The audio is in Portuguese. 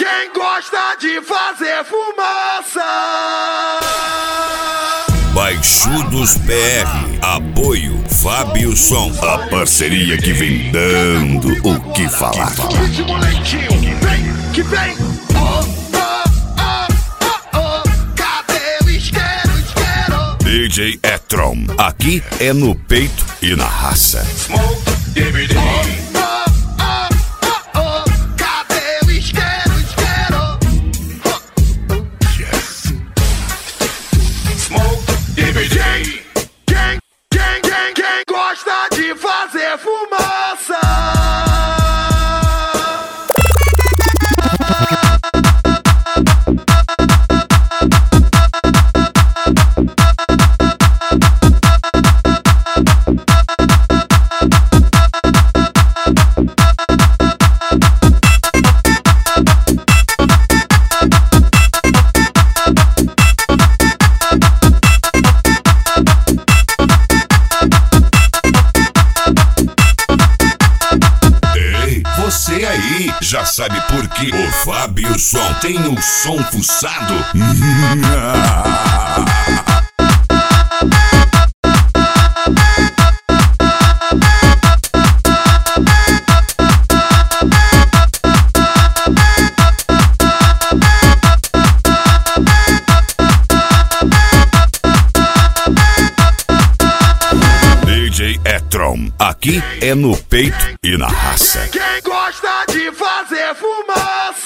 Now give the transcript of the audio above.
Quem gosta de fazer fumaça? Baixudos BR, apoio Fábio Som, a parceria que vem dando o que falar. Ritmo lentinho, vem, que vem. Cadê o isqueiro, isqueiro? DJ Etron, aqui é no peito e na raça. Smoke, DVD. Cadê o isqueiro, isqueiro? Yes. Smoke, DVD. Quem gosta de fazer fumaça? Você aí já sabe por que o Fábio Som tem o som fuçado? DJ Etron, aqui é no peito e na raça. Quem gosta de fazer fumaça?